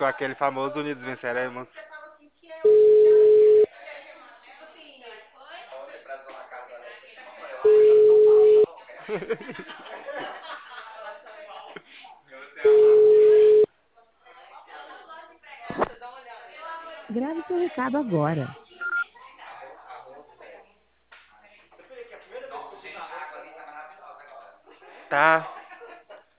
com aquele famoso Unidos Venceremos. Grave seu recado agora. Tá.